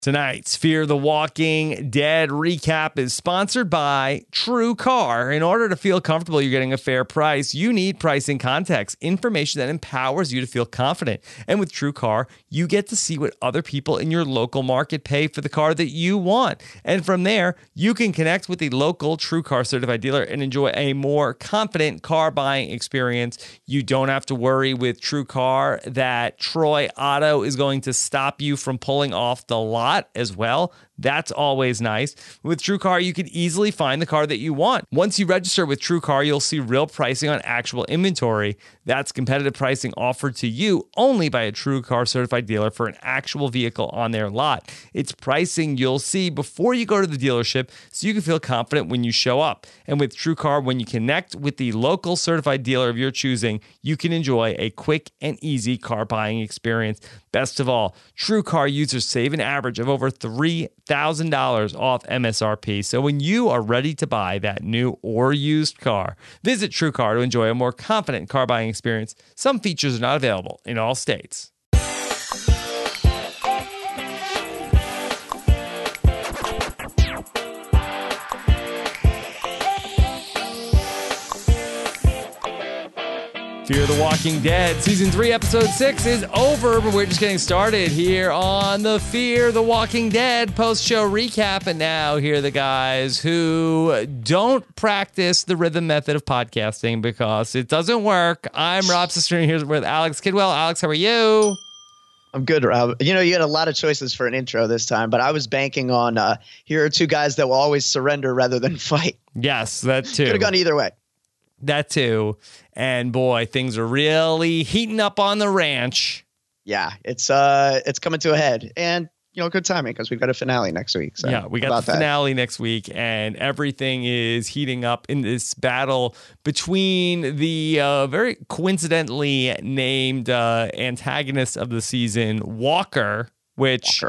Tonight's Fear the Walking Dead recap is sponsored by TrueCar. In order to feel comfortable you're getting a fair price, you need pricing context, information that empowers you to feel confident. And with TrueCar, you get to see what other people in your local market pay for the car that you want. And from there, you can connect with the local TrueCar certified dealer and enjoy a more confident car buying experience. You don't have to worry with TrueCar that Troy Auto is going to stop you from pulling off the lot as well. That's always nice. With TrueCar, you can easily find the car that you want. Once you register with TrueCar, you'll see real pricing on actual inventory. That's competitive pricing offered to you only by a TrueCar certified dealer for an actual vehicle on their lot. It's pricing you'll see before you go to the dealership so you can feel confident when you show up. And with TrueCar, when you connect with the local certified dealer of your choosing, you can enjoy a quick and easy car buying experience. Best of all, TrueCar users save an average of over $3,000 off MSRP. So when you are ready to buy that new or used car, visit TrueCar to enjoy a more confident car buying experience. Some features are not available in all states. Fear the Walking Dead Season 3, Episode 6 is over, but we're just getting started here on the Fear the Walking Dead post-show recap. And now here are the guys who don't practice the rhythm method of podcasting because it doesn't work. I'm Rob Cesternino here with Alex Kidwell. Alex, how are you? I'm good, Rob. You know, you had a lot of choices for an intro this time, but I was banking on here are two guys that will always surrender rather than fight. Yes, that too. Could have gone either way. That too. And boy, things are really heating up on the ranch. Yeah, it's coming to a head. And, you know, good timing because we've got a finale next week. So yeah, we got the finale next week, and everything is heating up in this battle between the very coincidentally named antagonist of the season, Walker, which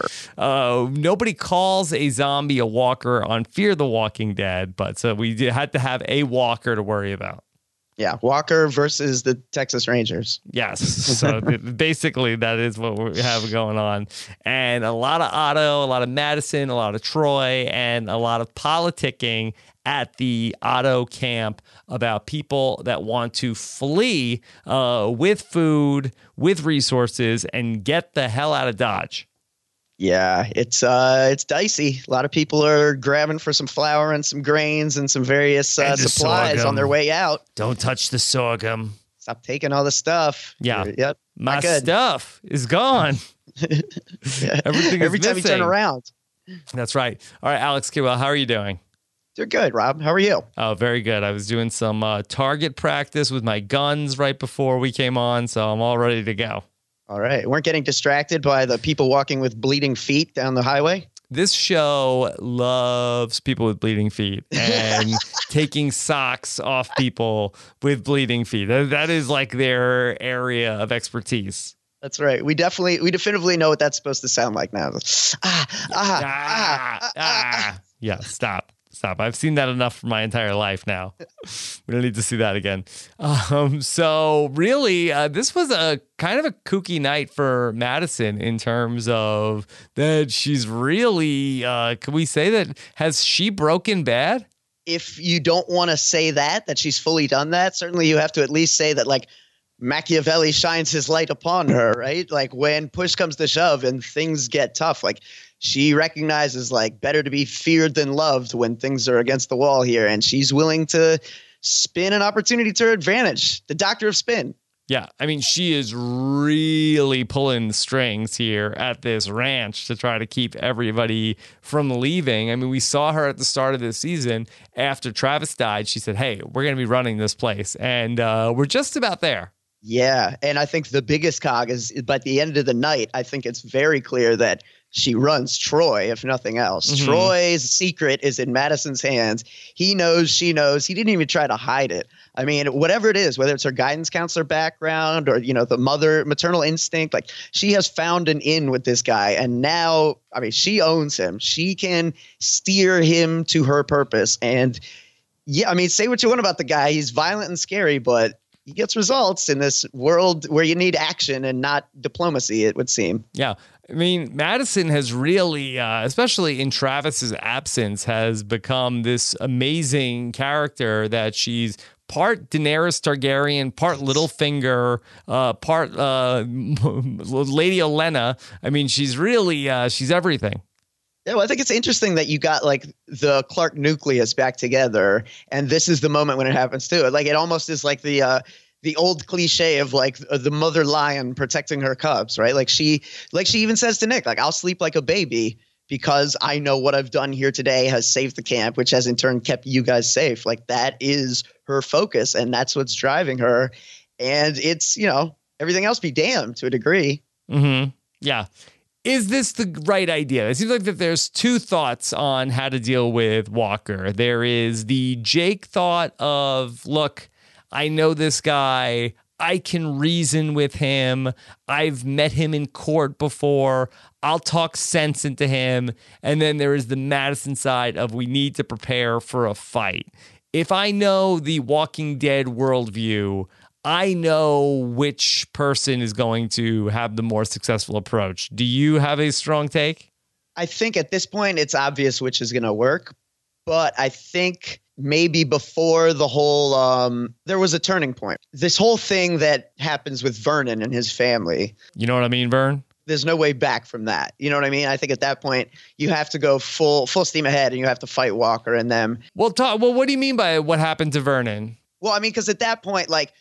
nobody calls a zombie a walker on Fear the Walking Dead, but so we had to have a walker to worry about. Yeah, Walker versus the Texas Rangers. Yes, so basically that is what we have going on. And a lot of Otto, a lot of Madison, a lot of Troy, and a lot of politicking at the Otto camp about people that want to flee with food, with resources, and get the hell out of Dodge. Yeah, it's dicey. A lot of people are grabbing for some flour and some grains and some various supplies sorghum on their way out. Don't touch the sorghum. Stop taking all the stuff. Yeah. Yep. My stuff is gone. Everything is every time missing. you turn around. That's right. All right, Alex Kidwell, how are you doing? Doing good, Rob. How are you? Oh, very good. I was doing some target practice with my guns right before we came on, so I'm all ready to go. All right. Weren't getting distracted by the people walking with bleeding feet down the highway? This show loves people with bleeding feet and taking socks off people with bleeding feet. That is like their area of expertise. That's right. We definitively know what that's supposed to sound like now. Yeah, stop. I've seen that enough for my entire life now. We don't need to see that again. So really, this was a kind of a kooky night for Madison in terms of that she's really, can we say that, has she broken bad? If you don't want to say that she's fully done that, certainly you have to at least say that, like, Machiavelli shines his light upon her, right? Like when push comes to shove and things get tough, like she recognizes like better to be feared than loved when things are against the wall here. And she's willing to spin an opportunity to her advantage. The doctor of spin. Yeah, I mean, she is really pulling the strings here at this ranch to try to keep everybody from leaving. I mean, we saw her at the start of this season after Travis died. She said, hey, we're going to be running this place. And we're just about there. Yeah, and I think the biggest cog is by the end of the night, I think it's very clear that she runs Troy, if nothing else. Mm-hmm. Troy's secret is in Madison's hands. He knows, she knows. He didn't even try to hide it. I mean, whatever it is, whether it's her guidance counselor background or, you know, the maternal instinct, like she has found an in with this guy. And now, I mean, she owns him. She can steer him to her purpose. And yeah, I mean, say what you want about the guy. He's violent and scary, but he gets results in this world where you need action and not diplomacy, it would seem. Yeah. I mean, Madison has really, especially in Travis's absence, has become this amazing character that she's part Daenerys Targaryen, part Littlefinger, part Lady Olenna. I mean, she's really, she's everything. Yeah, well, I think it's interesting that you got like the Clark nucleus back together, and this is the moment when it happens too. Like it almost is like the old cliche of like the mother lion protecting her cubs, right? Like she even says to Nick, like, I'll sleep like a baby because I know what I've done here today has saved the camp, which has in turn kept you guys safe. Like that is her focus, and that's what's driving her. And it's, everything else be damned to a degree. Mm-hmm. Yeah. Is this the right idea? It seems like that there's two thoughts on how to deal with Walker. There is the Jake thought of, look, I know this guy. I can reason with him. I've met him in court before. I'll talk sense into him. And then there is the Madison side of we need to prepare for a fight. If I know the Walking Dead worldview, I know which person is going to have the more successful approach. Do you have a strong take? I think at this point, it's obvious which is going to work. But I think maybe before the whole, there was a turning point. This whole thing that happens with Vernon and his family. You know what I mean, Vern? There's no way back from that. You know what I mean? I think at that point, you have to go full steam ahead and you have to fight Walker and them. Well, what do you mean by what happened to Vernon? Well, I mean, because at that point, like,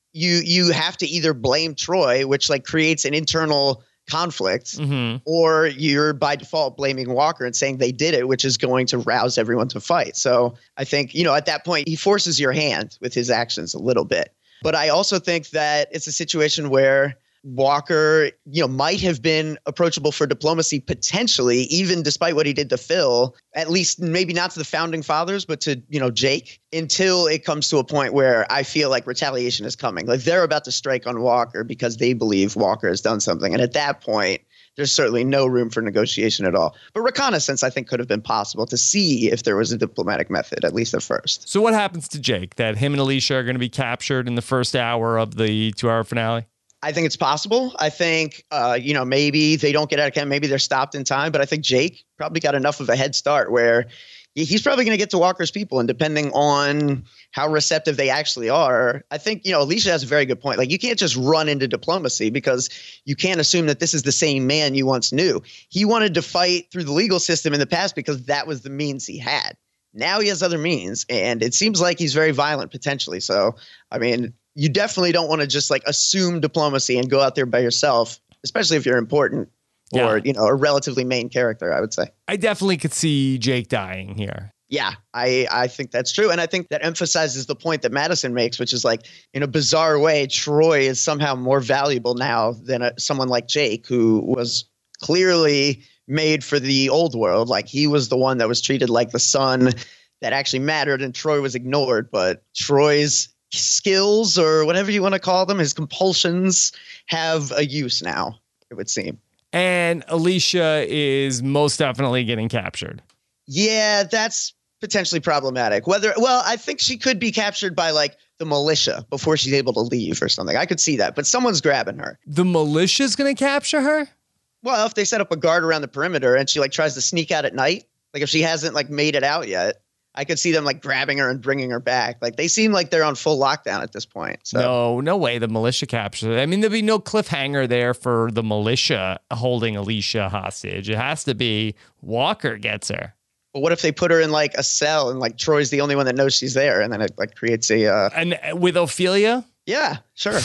you have to either blame Troy, which like creates an internal conflict, or you're by default blaming Walker and saying they did it, which is going to rouse everyone to fight. So I think, at that point, he forces your hand with his actions a little bit. But I also think that it's a situation where Walker, might have been approachable for diplomacy potentially, even despite what he did to Phil, at least maybe not to the founding fathers, but to, Jake, until it comes to a point where I feel like retaliation is coming. Like they're about to strike on Walker because they believe Walker has done something. And at that point, there's certainly no room for negotiation at all. But reconnaissance, I think, could have been possible to see if there was a diplomatic method, at least at first. So what happens to Jake? That him and Alicia are going to be captured in the first hour of the 2-hour finale? I think it's possible. I think, maybe they don't get out of camp. Maybe they're stopped in time. But I think Jake probably got enough of a head start where he's probably going to get to Walker's people. And depending on how receptive they actually are, I think, Alicia has a very good point. Like, you can't just run into diplomacy because you can't assume that this is the same man you once knew. He wanted to fight through the legal system in the past because that was the means he had. Now he has other means. And it seems like he's very violent potentially. So, I mean, you definitely don't want to just like assume diplomacy and go out there by yourself, especially if you're important or, a relatively main character, I would say. I definitely could see Jake dying here. Yeah, I think that's true. And I think that emphasizes the point that Madison makes, which is like, in a bizarre way, Troy is somehow more valuable now than someone like Jake, who was clearly made for the old world. Like he was the one that was treated like the son that actually mattered and Troy was ignored. But Troy's skills, or whatever you want to call them, his compulsions, have a use now, it would seem. And Alicia is most definitely getting captured. Yeah, that's potentially problematic. I think she could be captured by like the militia before she's able to leave or something. I could see that, but someone's grabbing her. The militia's going to capture her? Well, if they set up a guard around the perimeter and she like tries to sneak out at night, like if she hasn't like made it out yet, I could see them like grabbing her and bringing her back. Like they seem like they're on full lockdown at this point. So. No way the militia captures her. I mean, there'd be no cliffhanger there for the militia holding Alicia hostage. It has to be Walker gets her. But what if they put her in like a cell and like Troy's the only one that knows she's there, and then it like creates a and with Ophelia? Yeah, sure.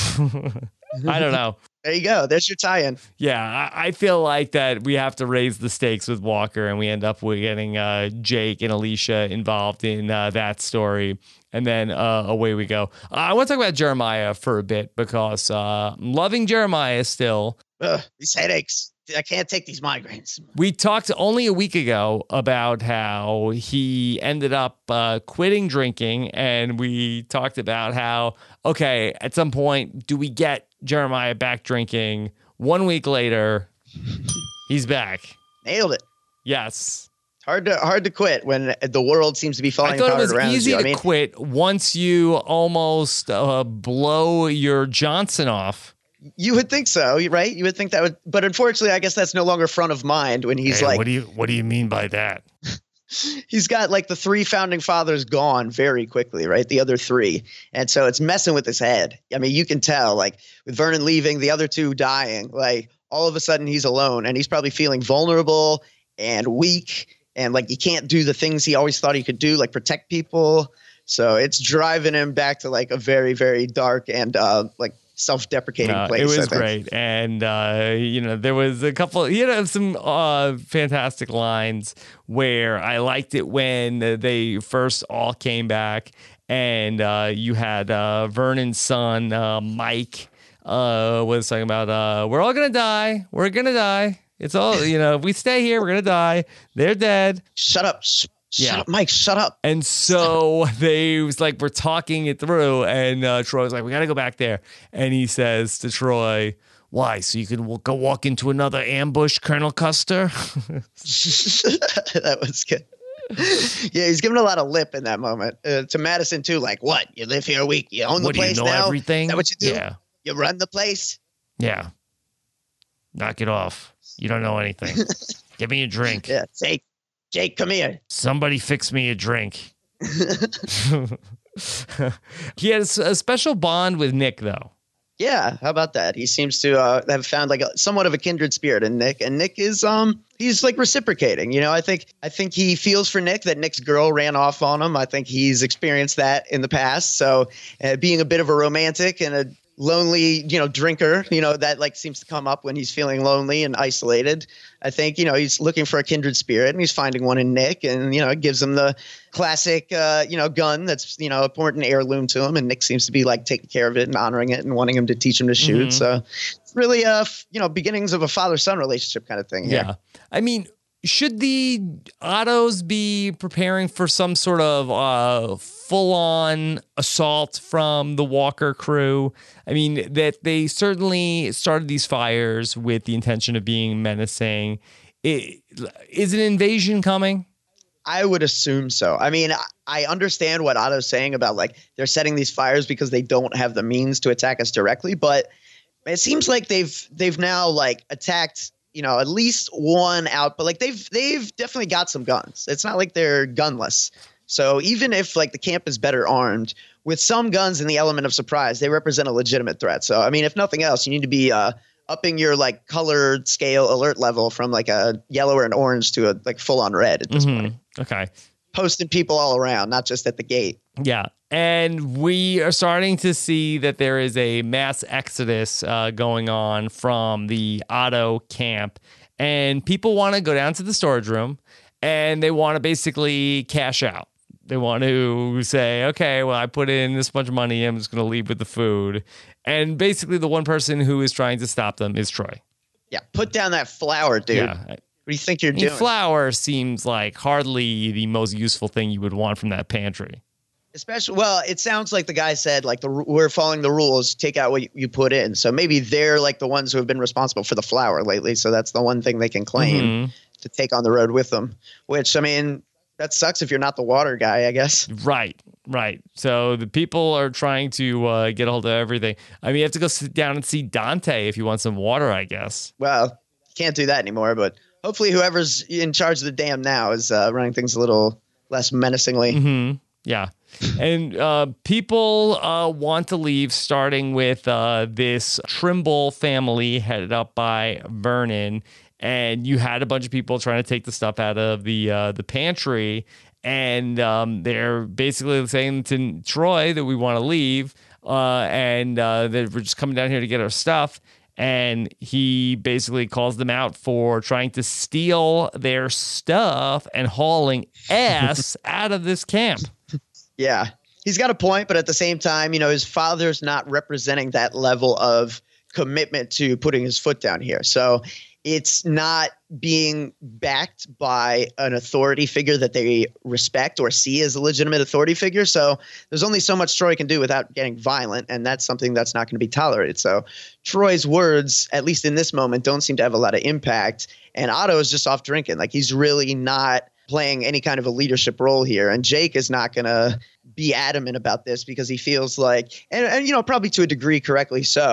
I don't know. There you go. There's your tie-in. Yeah, I feel like that we have to raise the stakes with Walker, and we end up with getting Jake and Alicia involved in that story. And then away we go. I want to talk about Jeremiah for a bit because I'm loving Jeremiah still. These headaches. I can't take these migraines. We talked only a week ago about how he ended up quitting drinking, and we talked about how, okay, at some point, do we get Jeremiah back drinking? 1 week later, he's back. Nailed it. Yes. Hard to quit when the world seems to be falling apart around you. I thought it was easy to quit once you almost blow your Johnson off. You would think so, right? You would think that would, but unfortunately, I guess that's no longer front of mind when he's like, what do you mean by that? He's got like the 3 founding fathers gone very quickly, right? The other 3. And so it's messing with his head. I mean, you can tell, like, with Vernon leaving, the other 2 dying, like, all of a sudden he's alone and he's probably feeling vulnerable and weak. And like, he can't do the things he always thought he could do, like protect people. So it's driving him back to like a very, very dark and like self-deprecating place. It was great. And, there was a couple, some fantastic lines where I liked it when they first all came back and you had Vernon's son, Mike, was talking about, we're all going to die. We're going to die. It's all, if we stay here, we're going to die. They're dead. Shut up. Shut up, Mike, shut up. And so they was like, we're talking it through. And Troy was like, we got to go back there. And he says to Troy, why? So you can go walk into another ambush, Colonel Custer? That was good. Yeah, he's giving a lot of lip in that moment. To Madison, too, like, what? You live here a week? You own the place now? You know everything? Is that what you do? Yeah. You run the place? Yeah. Knock it off. You don't know anything. Give me a drink. Yeah, Jake, come here. Somebody fix me a drink. He has a special bond with Nick, though. Yeah, how about that? He seems to have found like somewhat of a kindred spirit in Nick, and Nick is he's like reciprocating. I think he feels for Nick that Nick's girl ran off on him. I think he's experienced that in the past. So being a bit of a romantic and a lonely, drinker, that like seems to come up when he's feeling lonely and isolated. I think, he's looking for a kindred spirit and he's finding one in Nick and, it gives him the classic, gun that's, important heirloom to him. And Nick seems to be like taking care of it and honoring it and wanting him to teach him to shoot. Mm-hmm. So it's really, beginnings of a father-son relationship kind of thing. Yeah. I mean, should the Ottos be preparing for some sort of full-on assault from the Walker crew? I mean, that they certainly started these fires with the intention of being menacing. Is an invasion coming? I would assume so. I mean, I understand what Otto's saying about like they're setting these fires because they don't have the means to attack us directly, but it seems like they've now like attacked at least one out, but like they've definitely got some guns. It's not like they're gunless. So even if like the camp is better armed with some guns and the element of surprise, they represent a legitimate threat. So, I mean, if nothing else, you need to be upping your like colored scale alert level from like a yellow or an orange to a like full on red at this point. Okay. Posting people all around, not just at the gate. Yeah. And we are starting to see that there is a mass exodus going on from the Otto camp. And people want to go down to the storage room and they want to basically cash out. They want to say, okay, well, I put in this much money. I'm just going to leave with the food. And basically the one person who is trying to stop them is Troy. Yeah. Put down that flour, dude. Yeah. What do you think you're doing? Flour seems like hardly the most useful thing you would want from that pantry. Especially, well, it sounds like the guy said, like, we're following the rules, take out what you put in. So maybe they're like the ones who have been responsible for the flour lately. So that's the one thing they can claim to take on the road with them, which, I mean, that sucks if you're not the water guy, I guess. Right. So the people are trying to get a hold of everything. I mean, you have to go sit down and see Dante if you want some water, I guess. Well, you can't do that anymore, but hopefully whoever's in charge of the dam now is running things a little less menacingly. Mm-hmm. Yeah. And people want to leave, starting with this Trimble family headed up by Vernon. And you had a bunch of people trying to take the stuff out of the pantry. And they're basically saying to Troy that we want to leave and that we're just coming down here to get our stuff. And he basically calls them out for trying to steal their stuff and hauling ass out of this camp. Yeah, he's got a point, but at the same time, his father's not representing that level of commitment to putting his foot down here. So it's not being backed by an authority figure that they respect or see as a legitimate authority figure. So there's only so much Troy can do without getting violent, and that's something that's not going to be tolerated. So Troy's words, at least in this moment, don't seem to have a lot of impact. And Otto is just off drinking. Like, he's really not playing any kind of a leadership role here. And Jake is not going to be adamant about this because he feels like, and probably to a degree correctly so,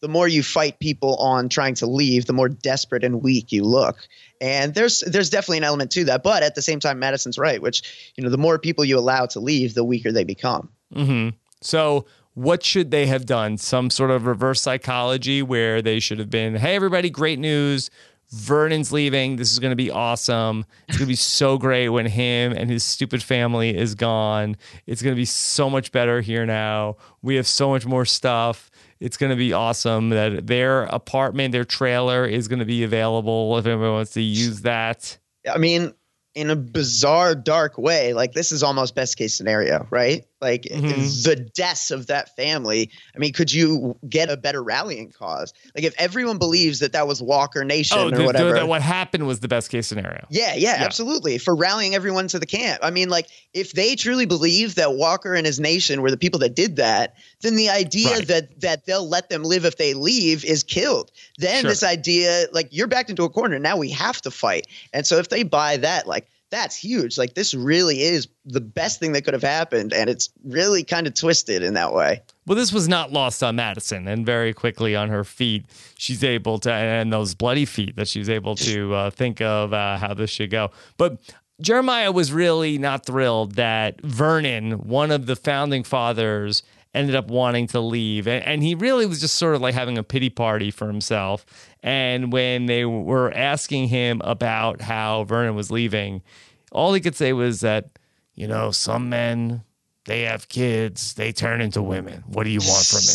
the more you fight people on trying to leave, the more desperate and weak you look. And there's definitely an element to that. But at the same time, Madison's right, which, the more people you allow to leave, the weaker they become. Mm-hmm. So what should they have done? Some sort of reverse psychology where they should have been, hey, everybody, great news. Vernon's leaving. This is going to be awesome. It's going to be so great when him and his stupid family is gone. It's going to be so much better here now. We have so much more stuff. It's going to be awesome that their apartment, their trailer is going to be available if anyone wants to use that. I mean, in a bizarre, dark way, like this is almost best case scenario, right? Like the deaths of that family. I mean, could you get a better rallying cause? Like if everyone believes that was Walker Nation or whatever. That what happened was the best case scenario. Yeah, absolutely. For rallying everyone to the camp. I mean, like if they truly believe that Walker and his nation were the people that did that, then the idea that they'll let them live if they leave is killed. Then this idea, like you're backed into a corner. Now we have to fight. And so if they buy that, like, that's huge. Like this really is the best thing that could have happened. And it's really kind of twisted in that way. Well, this was not lost on Madison, and very quickly on her feet, she's able to, and those bloody feet that she was able to think of how this should go. But Jeremiah was really not thrilled that Vernon, one of the founding fathers, ended up wanting to leave. And he really was just sort of like having a pity party for himself. And when they were asking him about how Vernon was leaving, all he could say was that, some men, they have kids, they turn into women. What do you want from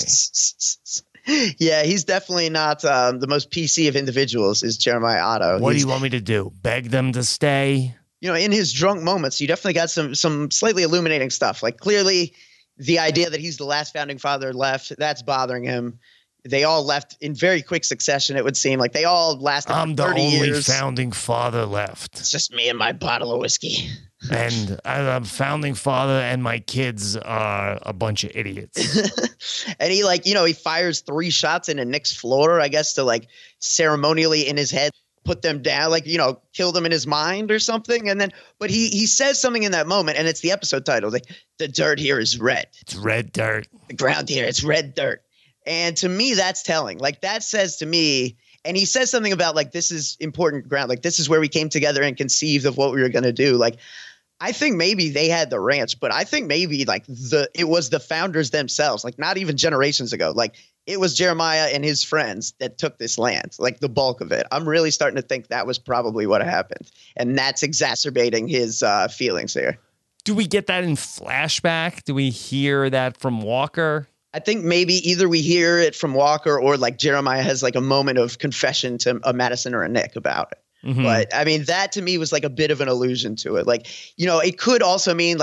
me? Yeah, he's definitely not the most PC of individuals is Jeremiah Otto. What do you want me to do? Beg them to stay? In his drunk moments, you definitely got some slightly illuminating stuff. Like clearly the idea that he's the last founding father left, that's bothering him. They all left in very quick succession, it would seem. Like they all lasted 30 years. I'm the only founding father left. It's just me and my bottle of whiskey. And I'm founding father and my kids are a bunch of idiots. And he he fires 3 shots into Nick's floor, I guess, to ceremonially in his head put them down, kill them in his mind or something. And then, but he says something in that moment, and it's the episode title. The dirt here is red. It's red dirt. The ground here, it's red dirt. And to me, that's telling. Like that says to me, and he says something about this is important ground. Like this is where we came together and conceived of what we were going to do. Like, I think maybe they had the ranch, but I think maybe it was the founders themselves, not even generations ago. Like it was Jeremiah and his friends that took this land, like the bulk of it. I'm really starting to think that was probably what happened. And that's exacerbating his feelings here. Do we get that in flashback? Do we hear that from Walker? I think maybe either we hear it from Walker or Jeremiah has a moment of confession to a Madison or a Nick about it. Mm-hmm. But I mean, that to me was a bit of an allusion to it. It could also mean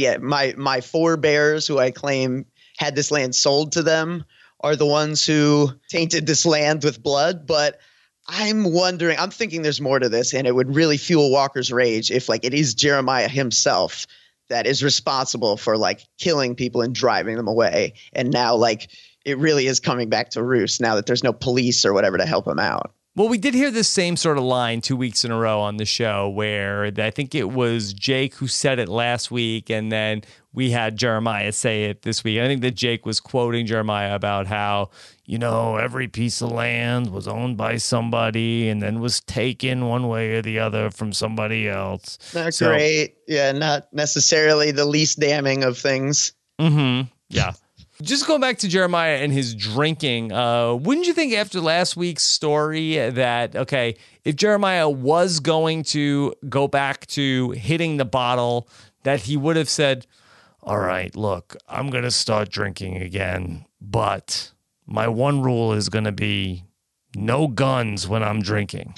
my forebears who I claim had this land sold to them are the ones who tainted this land with blood. But I'm thinking there's more to this, and it would really fuel Walker's rage if it is Jeremiah himself that is responsible for killing people and driving them away. And now it really is coming back to roost now that there's no police or whatever to help him out. Well, we did hear this same sort of line 2 weeks in a row on the show where I think it was Jake who said it last week, and then we had Jeremiah say it this week. I think that Jake was quoting Jeremiah about how, every piece of land was owned by somebody and then was taken one way or the other from somebody else. Not great. Yeah, not necessarily the least damning of things. Mm-hmm. Yeah. Just going back to Jeremiah and his drinking, wouldn't you think after last week's story that, okay, if Jeremiah was going to go back to hitting the bottle, that he would have said, all right, look, I'm going to start drinking again, but my one rule is going to be no guns when I'm drinking.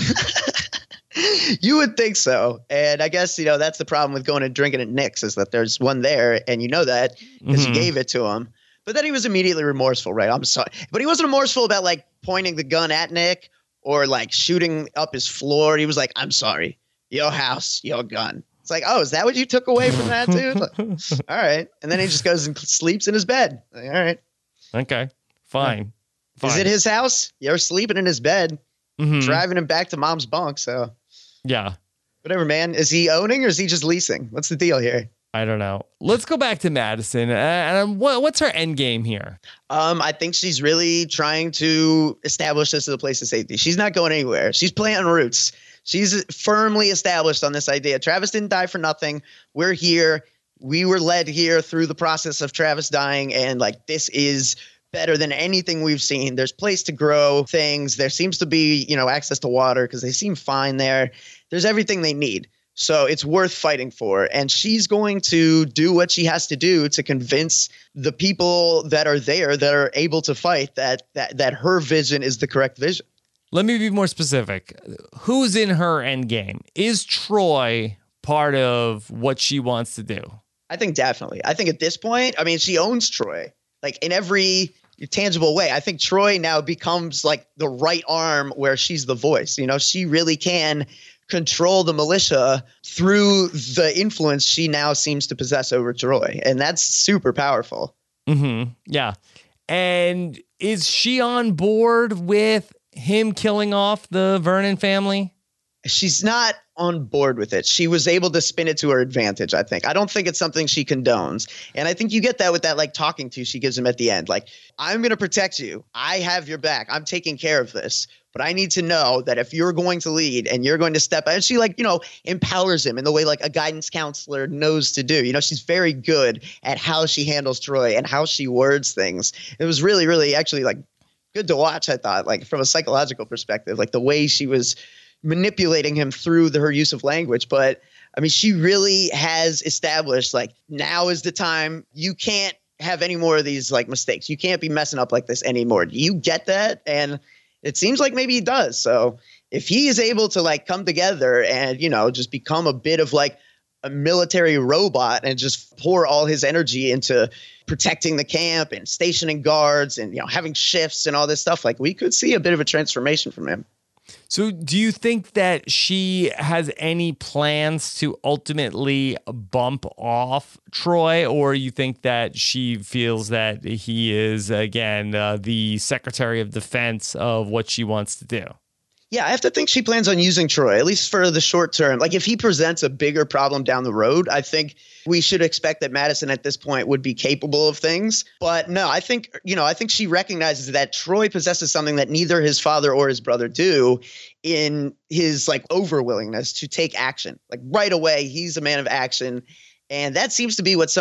You would think so. And I guess, that's the problem with going and drinking at Nick's is that there's one there, and you know that because you gave it to him. But then he was immediately remorseful, right? I'm sorry. But he wasn't remorseful about pointing the gun at Nick or shooting up his floor. He was like, I'm sorry. Your house, your gun. It's oh, is that what you took away from that, dude? All right. And then he just goes and sleeps in his bed. All right. Okay. Fine. Is it his house? You're sleeping in his bed, driving him back to mom's bunk. So yeah. Whatever, man. Is he owning or is he just leasing? What's the deal here? I don't know. Let's go back to Madison. And what's her end game here? I think she's really trying to establish this as a place of safety. She's not going anywhere. She's planting roots. She's firmly established on this idea. Travis didn't die for nothing. We're here. We were led here through the process of Travis dying. And like, this is better than anything we've seen. There's place to grow things. There seems to be, access to water because they seem fine there. There's everything they need. So it's worth fighting for. And she's going to do what she has to do to convince the people that are there, that are able to fight, that her vision is the correct vision. Let me be more specific. Who's in her end game? Is Troy part of what she wants to do? I think definitely. I think at this point, she owns Troy, like in every tangible way. I think Troy now becomes like the right arm where she's the voice. She really can control the militia through the influence she now seems to possess over Troy. And that's super powerful. Mm-hmm. Yeah. And is she on board with him killing off the Vernon family? She's not on board with it. She was able to spin it to her advantage, I think. I don't think it's something she condones. And I think you get that with that talking to she gives him at the end. Like, I'm going to protect you. I have your back. I'm taking care of this. But I need to know that if you're going to lead and you're going to step out, and she empowers him in the way like a guidance counselor knows to do. She's very good at how she handles Troy and how she words things. It was really, really actually good to watch, I thought, from a psychological perspective, the way she was manipulating him through her use of language. But she really has established now is the time. You can't have any more of these mistakes. You can't be messing up like this anymore. Do you get that? And it seems like maybe he does. So if he is able to come together and, just become a bit of a military robot and just pour all his energy into protecting the camp and stationing guards and, having shifts and all this stuff, we could see a bit of a transformation from him. So do you think that she has any plans to ultimately bump off Troy, or you think that she feels that he is, again, the Secretary of Defense of what she wants to do? Yeah, I have to think she plans on using Troy, at least for the short term. If he presents a bigger problem down the road, I think we should expect that Madison at this point would be capable of things. But no, I think she recognizes that Troy possesses something that neither his father or his brother do in his overwillingness to take action. Right away, he's a man of action. And that seems to be what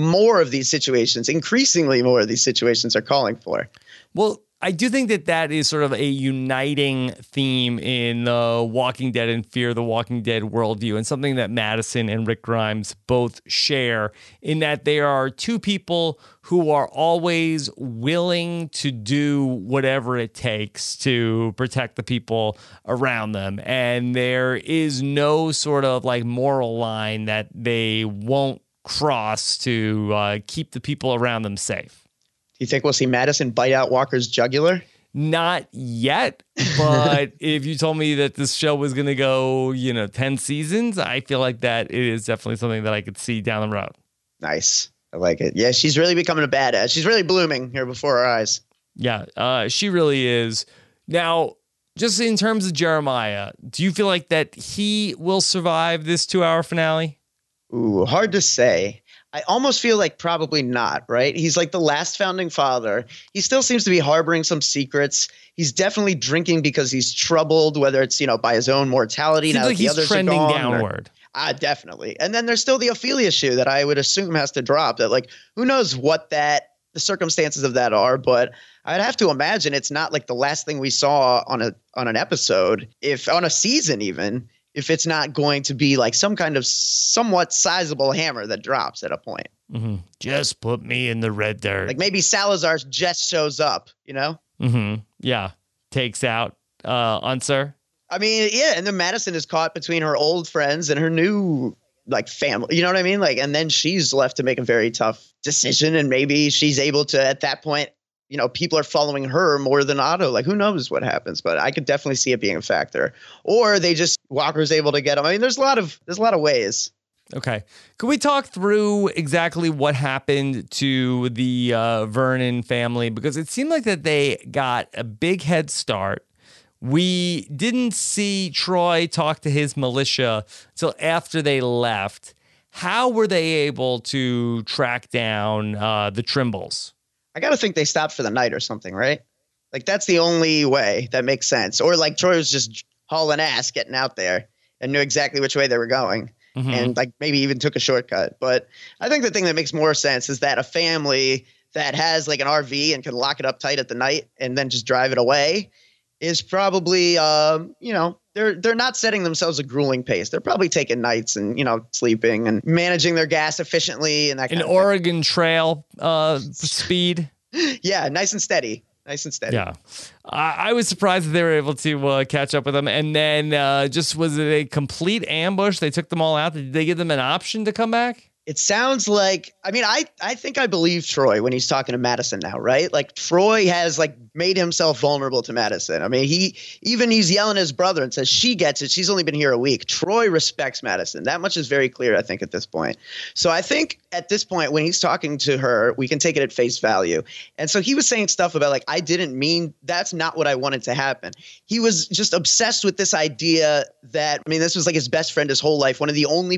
increasingly more of these situations are calling for. Well, I do think that is sort of a uniting theme in the Walking Dead and Fear the Walking Dead worldview, and something that Madison and Rick Grimes both share, in that they are two people who are always willing to do whatever it takes to protect the people around them. And there is no sort of moral line that they won't cross to keep the people around them safe. You think we'll see Madison bite out Walker's jugular? Not yet, but if you told me that this show was going to go, 10 seasons, I feel like that it is definitely something that I could see down the road. Nice. I like it. Yeah, she's really becoming a badass. She's really blooming here before our eyes. Yeah, she really is. Now, just in terms of Jeremiah, do you feel like that he will survive this 2-hour finale? Ooh, hard to say. I almost feel like probably not, right? He's the last founding father. He still seems to be harboring some secrets. He's definitely drinking because he's troubled, whether it's, by his own mortality. Seems now like the he's others trending are gone, downward. Definitely. And then there's still the Ophelia shoe that I would assume has to drop. That who knows what the circumstances of that are, but I'd have to imagine it's not the last thing we saw on an episode, if on a season even. If it's not going to be some kind of somewhat sizable hammer that drops at a point. Mm-hmm. Just put me in the red dirt. Maybe Salazar just shows up, Mm-hmm. Yeah. Takes out Unser. Yeah. And then Madison is caught between her old friends and her new family. You know what I mean? And then she's left to make a very tough decision. And maybe she's able to, at that point, people are following her more than Otto. Who knows what happens? But I could definitely see it being a factor. Or Walker's able to get him. There's a lot of ways. Okay. Could we talk through exactly what happened to the Vernon family? Because it seemed like that they got a big head start. We didn't see Troy talk to his militia until after they left. How were they able to track down the Trimbles? I got to think they stopped for the night or something, right? Like, that's the only way that makes sense. Or like Troy was just hauling ass getting out there and knew exactly which way they were going. And like maybe even took a shortcut. But I think the thing that makes more sense is that a family that has like an RV and can lock it up tight at the night and then just drive it away is probably, they're not setting themselves a grueling pace. They're probably taking nights and, sleeping and managing their gas efficiently and that kind of thing. An Oregon Trail speed. Yeah, nice and steady. Nice and steady. Yeah. I was surprised that they were able to catch up with them. And then was it a complete ambush? They took them all out. Did they give them an option to come back? It sounds like, I think I believe Troy when he's talking to Madison now, right? Like Troy has like made himself vulnerable to Madison. He's yelling at his brother and says, she gets it. She's only been here a week. Troy respects Madison. That much is very clear, I think, at this point. So I think at this point, when he's talking to her, we can take it at face value. And so he was saying stuff about like, I didn't mean, that's not what I wanted to happen. He was just obsessed with this idea that, this was like his best friend his whole life. One of the only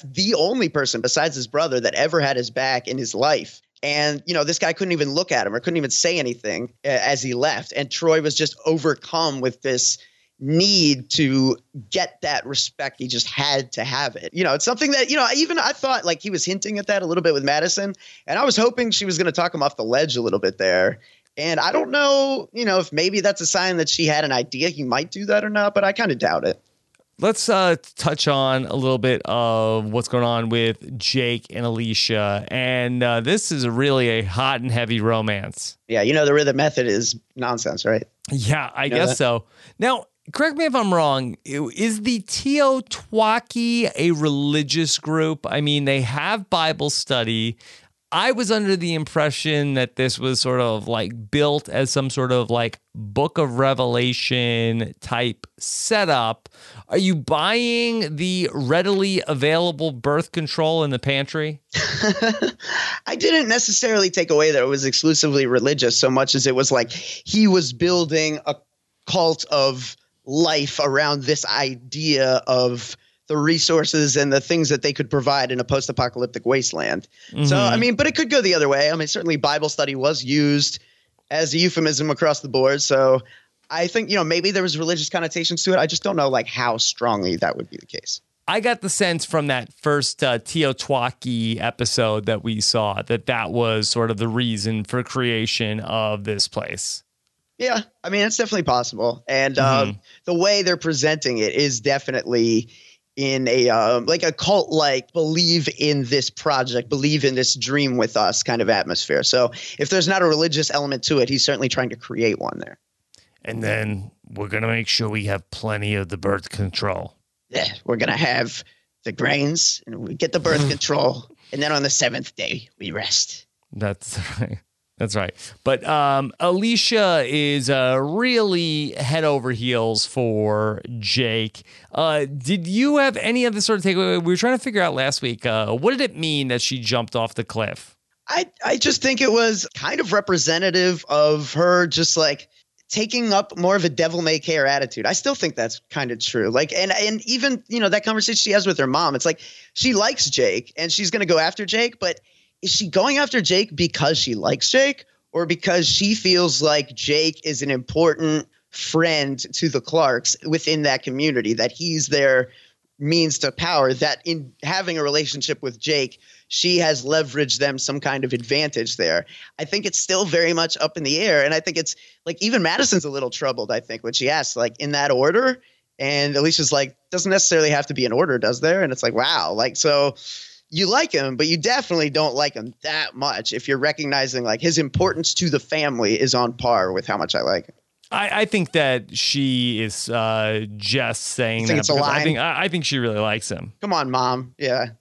person besides his brother that ever had his back in his life. And, this guy couldn't even look at him or couldn't even say anything as he left. And Troy was just overcome with this need to get that respect. He just had to have it. It's something that, even I thought like he was hinting at that a little bit with Madison. And I was hoping she was going to talk him off the ledge a little bit there. And I don't know, if maybe that's a sign that she had an idea he might do that or not, but I kind of doubt it. Let's touch on a little bit of what's going on with Jake and Alicia. And this is really a hot and heavy romance. Yeah, the rhythm method is nonsense, right? Yeah, I guess so. Now, correct me if I'm wrong. Is the Teotihuacan a religious group? They have Bible study. I was under the impression that this was sort of like built as some sort of like Book of Revelation type setup. Are you buying the readily available birth control in the pantry? I didn't necessarily take away that it was exclusively religious so much as it was like he was building a cult of life around this idea of the resources and the things that they could provide in a post-apocalyptic wasteland. So, but it could go the other way. Certainly Bible study was used as a euphemism across the board. So I think, maybe there was religious connotations to it. I just don't know like how strongly that would be the case. I got the sense from that first Teotihuacan episode that we saw that was sort of the reason for creation of this place. Yeah, it's definitely possible. And the way they're presenting it is definitely in a like a cult, like believe in this project, believe in this dream with us kind of atmosphere. So if there's not a religious element to it, he's certainly trying to create one there. And then we're going to make sure we have plenty of the birth control. Yeah, we're going to have the grains and we get the birth control. And then on the seventh day, we rest. That's right. That's right. But Alicia is really head over heels for Jake. Did you have any other sort of takeaway? We were trying to figure out last week, what did it mean that she jumped off the cliff? I just think it was kind of representative of her just like taking up more of a devil may care attitude. I still think that's kind of true. Like, and even, that conversation she has with her mom, it's like she likes Jake and she's going to go after Jake, but is she going after Jake because she likes Jake or because she feels like Jake is an important friend to the Clarks within that community, that he's their means to power, that in having a relationship with Jake, she has leveraged them some kind of advantage there? I think it's still very much up in the air. And I think it's like even Madison's a little troubled, I think, when she asks, like, in that order? And Alicia's like, doesn't necessarily have to be an order, does there? And it's like, wow. Like, so you like him, but you definitely don't like him that much if you're recognizing like his importance to the family is on par with how much I like him. I think that she is just saying that. It's a line? I think she really likes him. Come on, Mom. Yeah.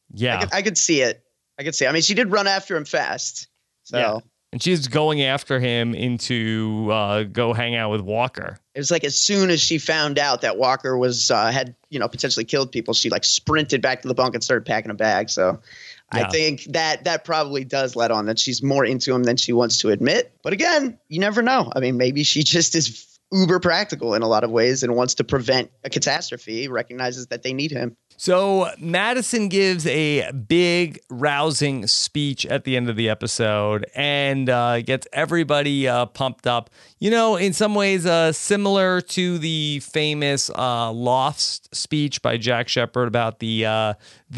I could see it. She did run after him fast. So. Yeah. And she's going after him into go hang out with Walker. It was like as soon as she found out that Walker was had potentially killed people, she like sprinted back to the bunk and started packing a bag. So yeah. I think that probably does let on that she's more into him than she wants to admit. But again, you never know. Maybe she just is uber practical in a lot of ways and wants to prevent a catastrophe, recognizes that they need him. So Madison gives a big, rousing speech at the end of the episode and gets everybody pumped up. You know, in some ways, similar to the famous Lost speech by Jack Shepherd about the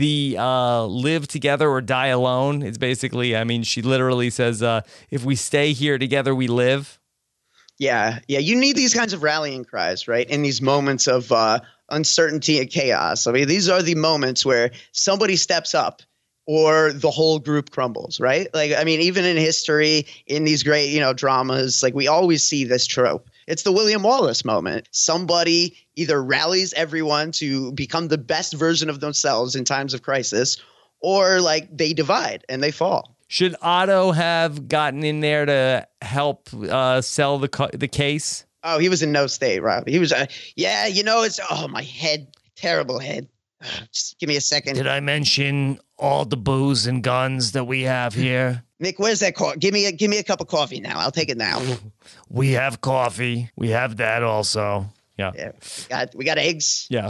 live together or die alone. It's basically, I mean, she literally says, if we stay here together, we live. Yeah. You need these kinds of rallying cries, right? In these moments of uncertainty and chaos. I mean, these are the moments where somebody steps up or the whole group crumbles, right? Like, I mean, even in history, in these great, dramas, like we always see this trope. It's the William Wallace moment. Somebody either rallies everyone to become the best version of themselves in times of crisis, or like they divide and they fall. Should Otto have gotten in there to help sell the case? Oh, he was in no state, Rob. He was, it's, my head, terrible head. Just give me a second. Did I mention all the booze and guns that we have here? Nick, where's that coffee? Give me a cup of coffee now. I'll take it now. We have coffee. We have that also. Yeah. We got eggs. Yeah.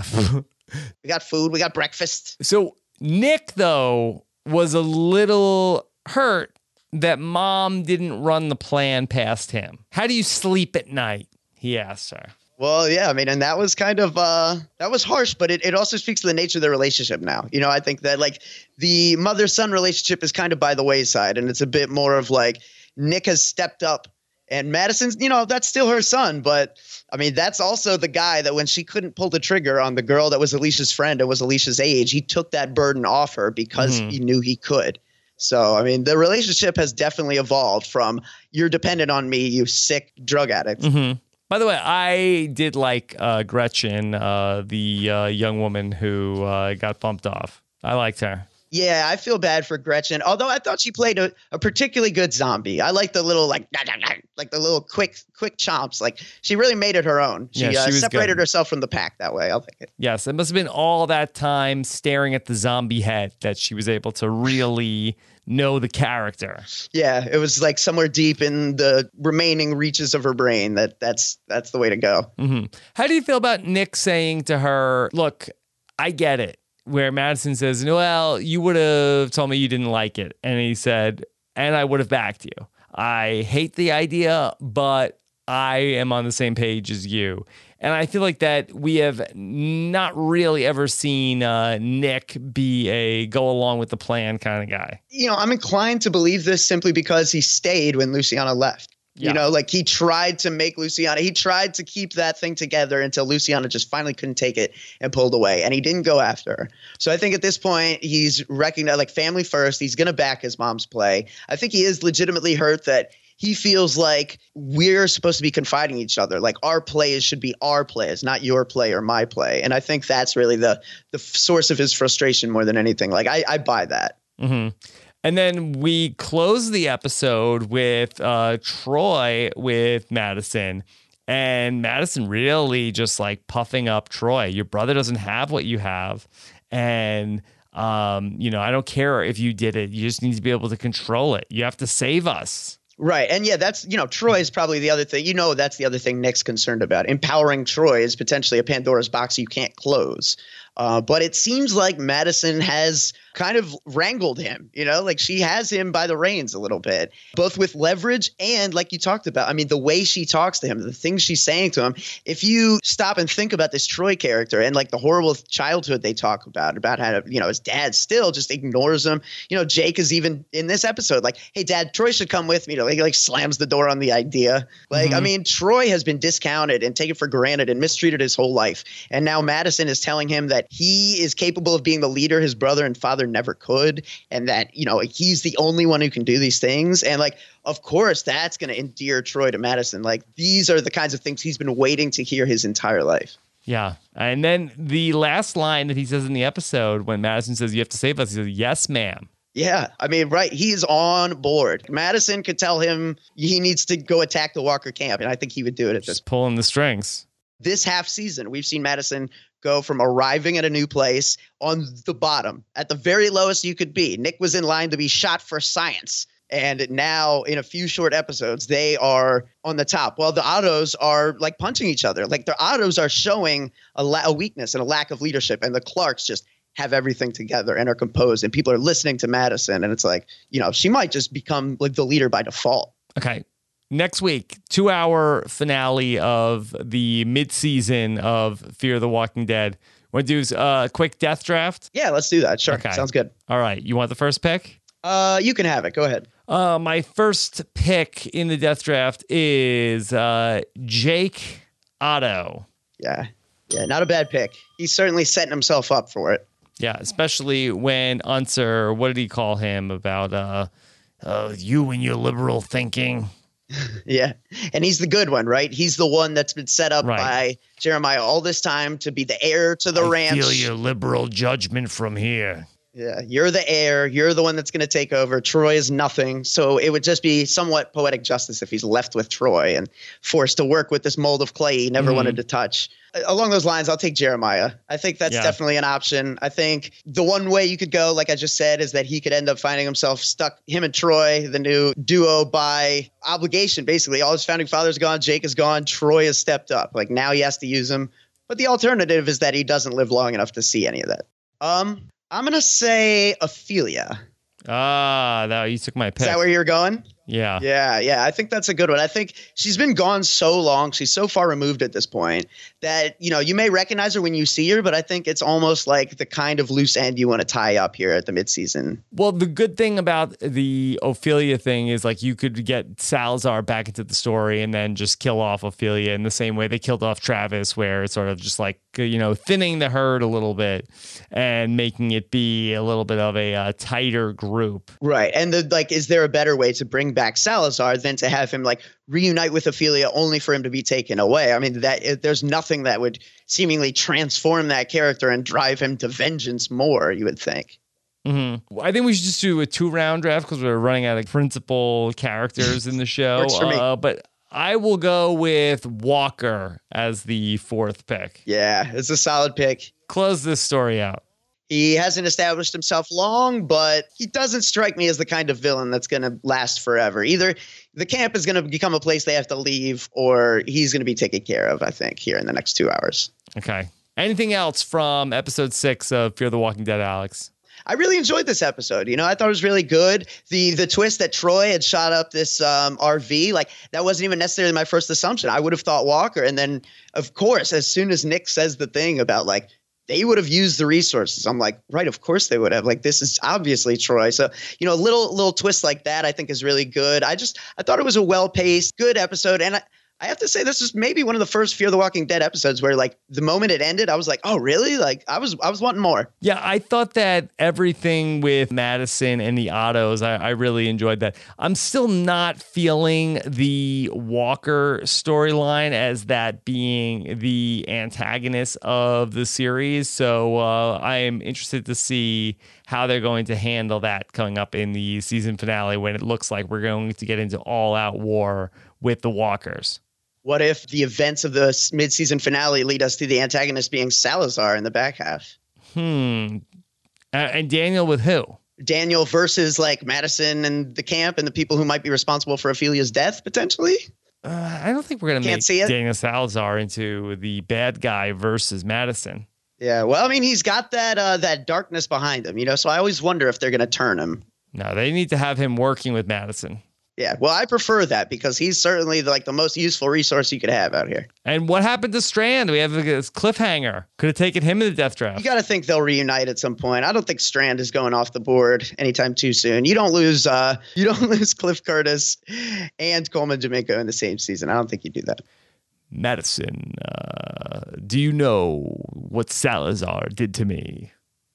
We got food. We got breakfast. So Nick, though, was a little hurt that Mom didn't run the plan past him. How do you sleep at night? He asked her. Well, yeah, I mean, and that was kind of, that was harsh, but it also speaks to the nature of their relationship now. I think that like the mother-son relationship is kind of by the wayside, and it's a bit more of like Nick has stepped up and Madison's, that's still her son. But I mean, that's also the guy that when she couldn't pull the trigger on the girl that was Alicia's friend and was Alicia's age, he took that burden off her because he knew he could. So, I mean, the relationship has definitely evolved from you're dependent on me, you sick drug addict. Mm-hmm. By the way, I did like Gretchen, the young woman who got bumped off. I liked her. Yeah, I feel bad for Gretchen, although I thought she played a particularly good zombie. I like the little like the little quick chomps. Like she really made it her own. She separated herself from the pack that way. I'll take it. Yes, it must have been all that time staring at the zombie head that she was able to really know the character. Yeah, it was like somewhere deep in the remaining reaches of her brain that's the way to go. Mm-hmm. How do you feel about Nick saying to her, look, I get it, where Madison says, well, you would have told me you didn't like it. And he said, and I would have backed you. I hate the idea, but I am on the same page as you. And I feel like that we have not really ever seen Nick be a go along with the plan kind of guy. I'm inclined to believe this simply because he stayed when Luciana left. Yeah. Like he tried to make Luciana, he tried to keep that thing together until Luciana just finally couldn't take it and pulled away. And he didn't go after her. So I think at this point, he's recognized like family first. He's going to back his mom's play. I think he is legitimately hurt that he feels like we're supposed to be confiding each other. Like our plays should be our plays, not your play or my play. And I think that's really the source of his frustration more than anything. Like I buy that. Mm-hmm. And then we close the episode with Troy with Madison. And Madison really just like puffing up Troy. Your brother doesn't have what you have. And, I don't care if you did it. You just need to be able to control it. You have to save us. Right. And yeah, that's, Troy is probably the other thing. That's the other thing Nick's concerned about. Empowering Troy is potentially a Pandora's box you can't close. But it seems like Madison has kind of wrangled him, like she has him by the reins a little bit, both with leverage and like you talked about. I mean, the way she talks to him, the things she's saying to him, if you stop and think about this Troy character and like the horrible childhood they talk about how, his dad still just ignores him. Jake is even in this episode like, hey, Dad, Troy should come with me. He like slams the door on the idea. Like, I mean, Troy has been discounted and taken for granted and mistreated his whole life. And now Madison is telling him that he is capable of being the leader his brother and father never could, and that he's the only one who can do these things. And like, of course, that's going to endear Troy to Madison. Like, these are the kinds of things he's been waiting to hear his entire life. Yeah. And then the last line that he says in the episode when Madison says, you have to save us, he says, yes, ma'am. Yeah, I mean, right. He's on board. Madison could tell him he needs to go attack the Walker camp, and I think he would do it at this point. Pulling the strings. This half season, we've seen Madison go from arriving at a new place on the bottom, at the very lowest you could be. Nick was in line to be shot for science. And now in a few short episodes, they are on the top. Well, the Ottos are like punching each other. Like the Ottos are showing a weakness and a lack of leadership. And the Clarks just have everything together and are composed. And people are listening to Madison. And it's like, she might just become like the leader by default. Okay. Next week, 2-hour finale of the mid-season of Fear the Walking Dead. Want to do a quick death draft? Yeah, let's do that. Sure. Okay. Sounds good. All right. You want the first pick? You can have it. Go ahead. My first pick in the death draft is Jake Otto. Yeah, not a bad pick. He's certainly setting himself up for it. Yeah, especially when Unser, what did he call him about you and your liberal thinking? Yeah, and he's the good one, right? He's the one that's been set up by Jeremiah all this time to be the heir to the ranch. Feel your liberal judgment from here. Yeah, you're the heir. You're the one that's going to take over. Troy is nothing. So it would just be somewhat poetic justice if he's left with Troy and forced to work with this mold of clay he never wanted to touch. Along those lines, I'll take Jeremiah. I think that's definitely an option. I think the one way you could go, like I just said, is that he could end up finding himself stuck, him and Troy, the new duo by obligation, basically. All his founding fathers gone. Jake is gone. Troy has stepped up. Like now he has to use him. But the alternative is that he doesn't live long enough to see any of that. I'm going to say Ophelia. You took my pick. Is that where you're going? Yeah. Yeah. I think that's a good one. I think she's been gone so long. She's so far removed at this point that, you may recognize her when you see her, but I think it's almost like the kind of loose end you want to tie up here at the midseason. Well, the good thing about the Ophelia thing is like you could get Salazar back into the story and then just kill off Ophelia in the same way they killed off Travis, where it's sort of just like, thinning the herd a little bit and making it be a little bit of a tighter group. Right. And is there a better way to bring back Salazar than to have him like reunite with Ophelia only for him to be taken away? I mean, there's nothing that would seemingly transform that character and drive him to vengeance more, you would think. Mm-hmm. I think we should just do a 2-round draft because we're running out of principal characters in the show. Works for me. But I will go with Walker as the 4th pick. Yeah, it's a solid pick. Close this story out. He hasn't established himself long, but he doesn't strike me as the kind of villain that's going to last forever. Either the camp is going to become a place they have to leave, or he's going to be taken care of, I think, here in the next 2 hours. Okay. Anything else from episode 6 of Fear the Walking Dead, Alex? I really enjoyed this episode. I thought it was really good. The twist that Troy had shot up this RV, like that wasn't even necessarily my first assumption. I would have thought Walker. And then, of course, as soon as Nick says the thing about like, they would have used the resources. I'm like, right, of course they would have. Like, this is obviously Troy. So, a little twist like that I think is really good. I thought it was a well-paced, good episode. And I have to say, this is maybe one of the first Fear the Walking Dead episodes where, like, the moment it ended, I was like, oh, really? Like, I was wanting more. Yeah, I thought that everything with Madison and the Ottos, I really enjoyed that. I'm still not feeling the Walker storyline as that being the antagonist of the series. So I am interested to see how they're going to handle that coming up in the season finale when it looks like we're going to get into all-out war with the Walkers. What if the events of the mid-season finale lead us to the antagonist being Salazar in the back half? And Daniel with who? Daniel versus like Madison and the camp and the people who might be responsible for Ophelia's death, potentially? I don't think we're going to make Daniel Salazar into the bad guy versus Madison. Yeah, well, I mean, he's got that darkness behind him, so I always wonder if they're going to turn him. No, they need to have him working with Madison. Yeah, well, I prefer that because he's certainly the most useful resource you could have out here. And what happened to Strand? We have this cliffhanger. Could have taken him in the death draft. You got to think they'll reunite at some point. I don't think Strand is going off the board anytime too soon. You don't lose Cliff Curtis and Coleman Domingo in the same season. I don't think you do that. Madison, do you know what Salazar did to me?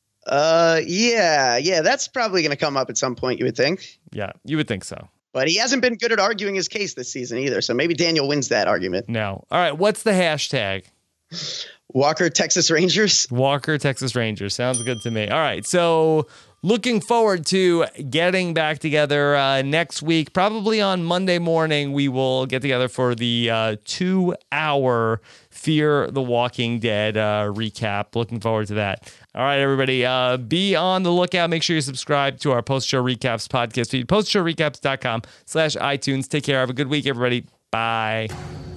Yeah, that's probably going to come up at some point, you would think. Yeah, you would think so. But he hasn't been good at arguing his case this season either, so maybe Daniel wins that argument. No. All right, what's the hashtag? Walker, Texas Rangers. Walker, Texas Rangers. Sounds good to me. All right. So looking forward to getting back together next week. Probably on Monday morning, we will get together for the 2-hour Fear the Walking Dead recap. Looking forward to that. All right, everybody. Be on the lookout. Make sure you subscribe to our Post-Show Recaps podcast feed. postshowrecaps.com/iTunes. Take care. Have a good week, everybody. Bye.